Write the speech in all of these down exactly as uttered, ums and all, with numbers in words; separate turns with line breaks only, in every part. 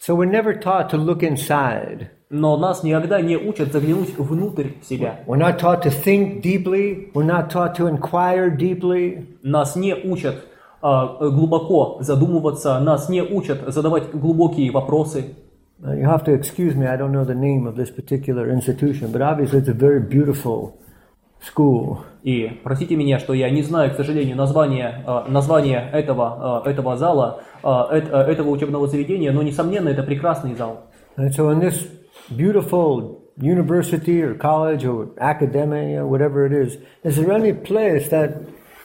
So we're never taught to look inside.
Но нас никогда не учат заглянуть внутрь себя.
We're not taught to think deeply. We're not taught to inquire deeply.
Нас не учат uh, глубоко задумываться, нас не учат задавать глубокие вопросы.
You have to excuse me, I don't know the name of this particular institution, but obviously it's a very beautiful school.
И простите меня, что я не знаю, к сожалению, название, uh, название этого, uh, этого зала, uh, этого учебного заведения, но, несомненно, это прекрасный зал.
And so in this beautiful university or college or academia, whatever it is, is there any place that,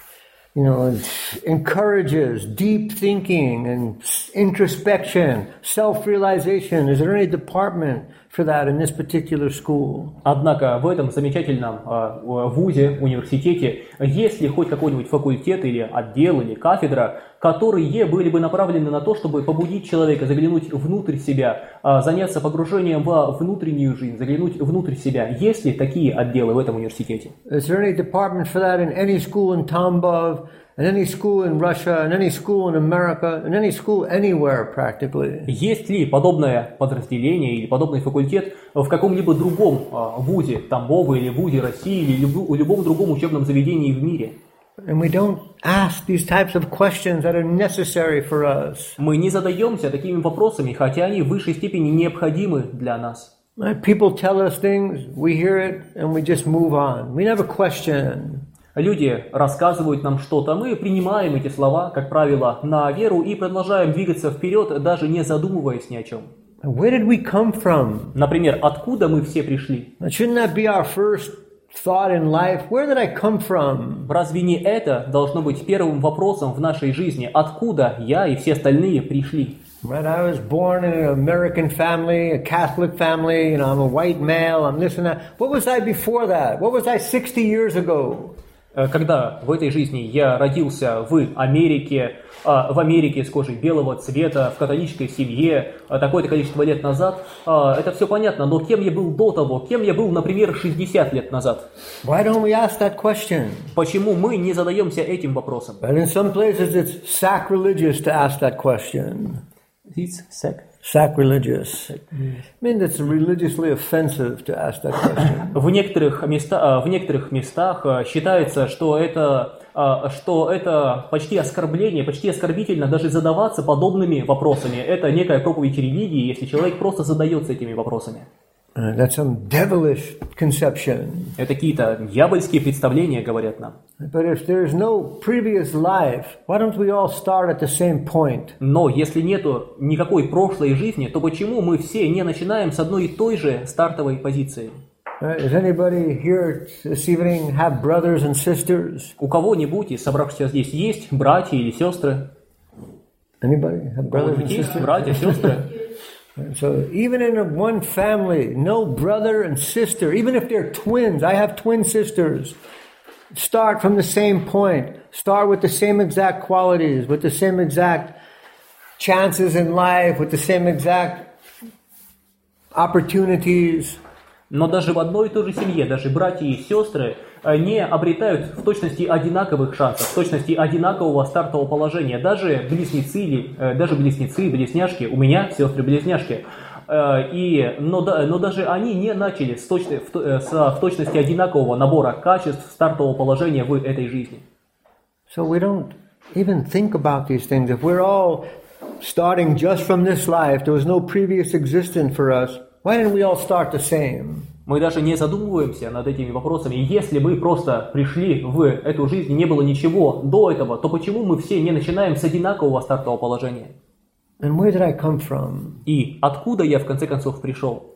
you know, encourages deep thinking and introspection, self-realization? Is there any department for that in this particular school?
Однако в этом замечательном э, вузе, университете, есть ли хоть какой-нибудь факультет или отдел или кафедра, которые были бы направлены на то, чтобы побудить человека заглянуть внутрь себя, э, заняться погружением во внутреннюю жизнь, заглянуть внутрь себя? Есть ли такие отделы в этом университете?
Is there any department for that in any school in Tambov, in any school in Russia, in any school in America, in any school anywhere practically?
Есть ли подобное подразделение или подобный факультет в каком-либо другом э, вузе Тамбова или вузе России или люб- любом другом учебном заведении в мире?
And we don't ask these types of questions that are necessary for us.
Мы не задаемся такими вопросами, хотя они в высшей степени необходимы для нас.
People tell us things, we hear it, and we just move on. We never question.
Люди рассказывают нам что-то, мы принимаем эти слова, как правило, на веру и продолжаем двигаться вперед, даже не задумываясь ни о чем.
Where did we come from?
Например, откуда мы все пришли?
Shouldn't that be our first thought in life? Where did I come from?
Разве не это должно быть первым вопросом в нашей жизни? Откуда я и все остальные пришли?
Right, I was born in an American family, a Catholic family, you know, I'm a white male, I'm this and that. What was I before that? What was I sixty years ago?
Когда в этой жизни я родился в Америке, в Америке с кожей белого цвета, в католической семье, такое-то количество лет назад, это все понятно, но кем я был до того, кем я был, например, шестьдесят лет назад?
Why don't we ask that question?
Почему мы не задаемся этим вопросом?
But in some places it's sacrilegious to ask that question.
It's sac-
Sacrilegious. I mean, it's religiously offensive to ask that question.
В некоторых местах, в некоторых местах считается, что это, что это почти оскорбление, почти оскорбительно даже задаваться подобными вопросами. Это некая проповедь религии, если человек просто задается этими вопросами.
Uh, that's some devilish conception.
Это какие-то дьявольские представления, говорят нам.
But if there's no previous life, why don't we all start at the same point?
Но если нету никакой прошлой жизни, то почему мы все не начинаем с одной и той же стартовой позиции?
Uh, does anybody here this evening have brothers and sisters?
У кого-нибудь из собравшихся здесь есть братья или сестры?
Anybody have brothers and
Есть
sisters?
братья, сестры?
So even in one family, no brother and sister, even if they're twins, I have twin sisters, start from the same point, start with the same exact qualities, with the same exact chances in life, with the same exact opportunities.
Но даже в одной и той же семье, даже братья и сестры не обретают в точности одинаковых шансов, в точности одинакового стартового положения. Даже близнецы, или, даже близнецы, близняшки, у меня сестры-близняшки, и, но, но даже они не начали с, точ, в, с, в точности одинакового набора качеств стартового положения в этой жизни.
So we don't even think about these things. If we're all starting just from this life, there was no previous existence for us. Why didn't we all start the same?
Мы даже не задумываемся над этими вопросами. Если мы просто пришли в эту жизнь и не было ничего до этого, то почему мы все не начинаем с одинакового стартового положения?
And where did I come from?
И откуда я в конце концов пришел?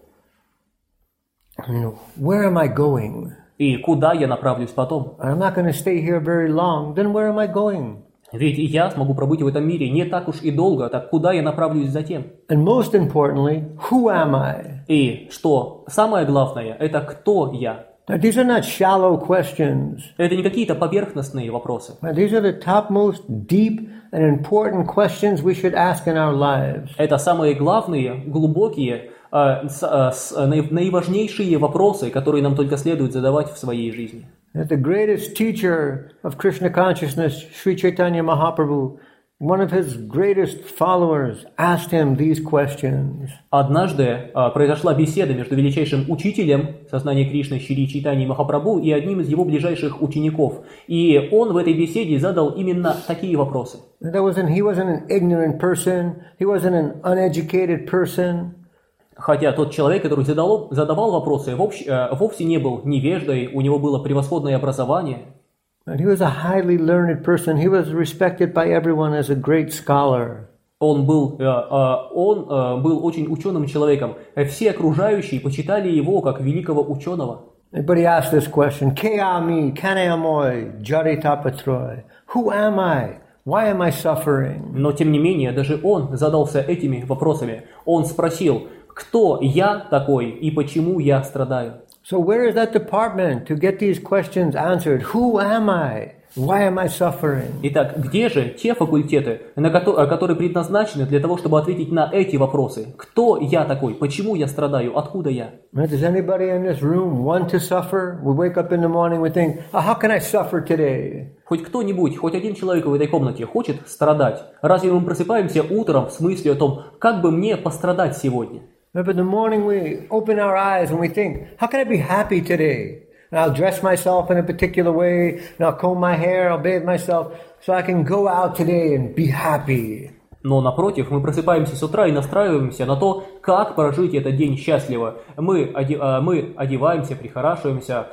Where am I going?
И куда я направлюсь потом?
I'm not going to stay here very long. Then where am I going?
Ведь я смогу пробыть в этом мире не так уж и долго, так куда я направлюсь затем?
And most importantly, who am I?
И что самое главное, это кто я?
Now, these are not shallow questions.
Это не какие-то поверхностные вопросы.
Now, these are the topmost, deep and important questions we should ask in our lives.
Это самые главные, глубокие, э, с, э, с, наиважнейшие вопросы, которые нам только следует задавать в своей жизни.
The greatest teacher of Krishna consciousness, Sri Chaitanya Mahaprabhu, one of his greatest followers asked him these questions.
Однажды а, произошла беседа между величайшим учителем сознания Кришны Шри Чайтаньей Махапрабху и одним из его ближайших учеников. И он в этой беседе задал именно такие вопросы.
That wasn't, he wasn't an ignorant person. He wasn't an uneducated person.
Хотя тот человек, который задал, задавал вопросы, вовсе, вовсе не был невеждой, у него было превосходное образование.
And he was a highly learned person. He was respected by everyone as a great scholar.
Он был, он был очень ученым человеком. Все окружающие почитали его как великого ученого.
But he asked this question: Ke ami, kane amoy, jaritapatroy. Who am I? Why am I suffering?
Но тем не менее, даже он задался этими вопросами. Он спросил: кто я такой и почему я страдаю?
So where is that department to get these questions answered? Who am I? Why am I suffering?
Итак, где же те факультеты, на которые, которые предназначены для того, чтобы ответить на эти вопросы? Кто я такой? Почему я страдаю? Откуда я?
Does anybody in this room want to suffer? We wake up in the morning, we think, oh, how can I suffer today?
Хоть кто-нибудь, хоть один человек в этой комнате хочет страдать? Разве мы просыпаемся утром с мыслью о том, как бы мне пострадать сегодня?
But in the morning we open our eyes and we think, how can I be happy today? And I'll dress myself in a particular way, and I'll comb my hair, I'll bathe myself, so I can go out today and be happy.
Но напротив, мы просыпаемся с утра и настраиваемся на то, как прожить этот день счастливо. Мы, оде, мы одеваемся, прихорашиваемся,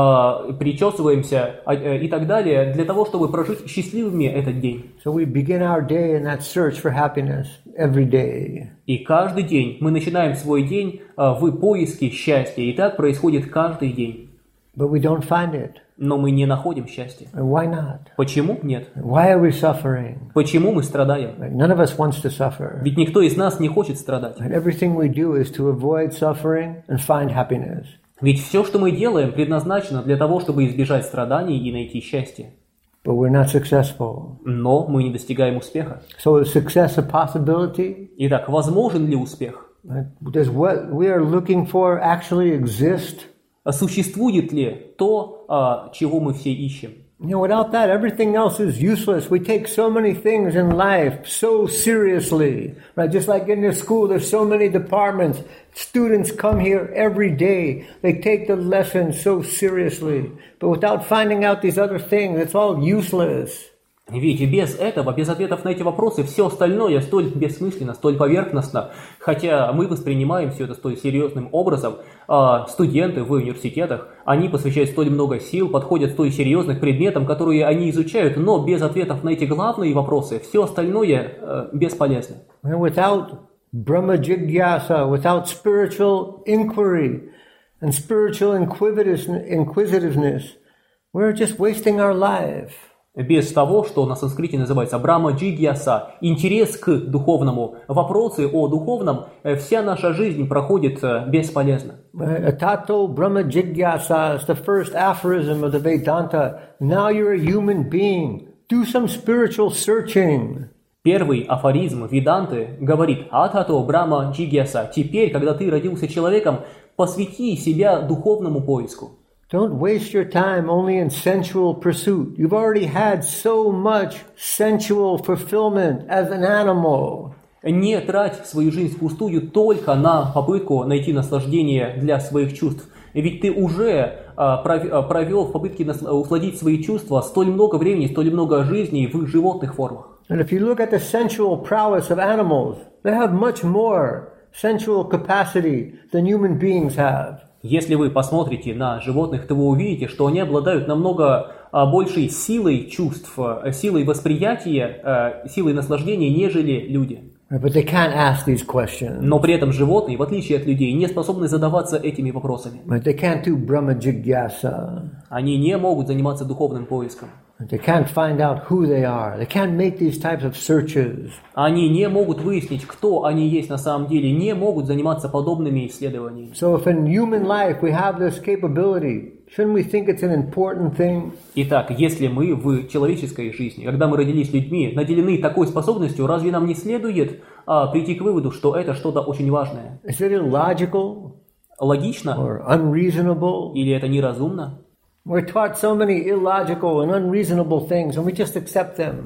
причесываемся и так далее, для того, чтобы прожить счастливыми этот день.
So we begin our day in that search for happiness every day.
И каждый день мы начинаем свой день в поиске счастья, и так происходит каждый день.
But we don't find it.
Но мы не находим счастья.
Why not?
Почему нет?
Why are we suffering?
Почему мы страдаем?
None of us wants to suffer.
Ведь никто из нас не хочет страдать.
And everything we do is to avoid suffering and find happiness.
Ведь все, что мы делаем, предназначено для того, чтобы избежать страданий и найти счастье.
But we're not successful.
Но мы не достигаем успеха.
So is success a possibility?
Итак, возможен ли успех?
Does what we are looking for actually exist?
Существует ли то, чего мы все ищем?
You know, without that, everything else is useless. We take so many things in life so seriously, right? Just like in the school, there's so many departments. Students come here every day. They take the lessons so seriously. But without finding out these other things, it's all useless.
Ведь без этого, без ответов на эти вопросы, все остальное столь бессмысленно, столь поверхностно. Хотя мы воспринимаем все это столь серьезным образом. Студенты в университетах, они посвящают столь много сил, подходят столь серьезно к предметам, которые они изучают, но без ответов на эти главные вопросы, все остальное бесполезно.
Without Brahma Jigyasa, without spiritual inquiry and spiritual inquisitiveness, we're just wasting our life.
Без того, что на санскрите называется Брахма Джигьяса, интерес к духовному, вопросы о духовном, вся наша жизнь проходит бесполезно.
Tato Brahma Jigyasa is the first aphorism of the Vedanta. Now you're a human being. Do some spiritual searching.
Первый афоризм Веданты говорит: «Атато Брахма Джигьяса». Теперь, когда ты родился человеком, посвяти себя духовному поиску.
Don't waste your time only in sensual pursuit. You've already had so much sensual fulfillment as an animal.
Не трать свою жизнь впустую только на попытку найти наслаждение для своих чувств. Ведь ты уже а, провел в попытке усладить свои чувства столь много времени, столь много жизней в животных формах.
And if you look at the sensual prowess of animals, they have much more sensual capacity than human beings have.
Если вы посмотрите на животных, то вы увидите, что они обладают намного большей силой чувств, силой восприятия, силой наслаждения, нежели люди.
But they can't ask these questions.
Но при этом животные, в отличие от людей, не способны задаваться этими вопросами.
But they can't do Brahma Jigyasa.
Они не могут заниматься духовным поиском.
They can't find out who they are. They can't make these types of searches.
Они не могут выяснить, кто они есть на самом деле, не могут заниматься подобными исследованиями.
So if in human life we have this capability, shouldn't we think it's an important thing?
Итак, если мы в человеческой жизни, когда мы родились людьми, наделены такой способностью, разве нам не следует а, прийти к выводу, что это что-то очень важное?
Is it illogical?
Логично?
Or unreasonable?
Или это неразумно?
We're taught so many illogical and unreasonable things, and we just accept them.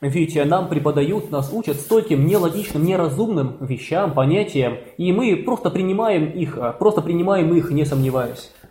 Ведь нам преподают, нас учат стольким нелогичным, неразумным вещам, понятиям, и мы просто принимаем их, просто принимаем их, не сомневаясь.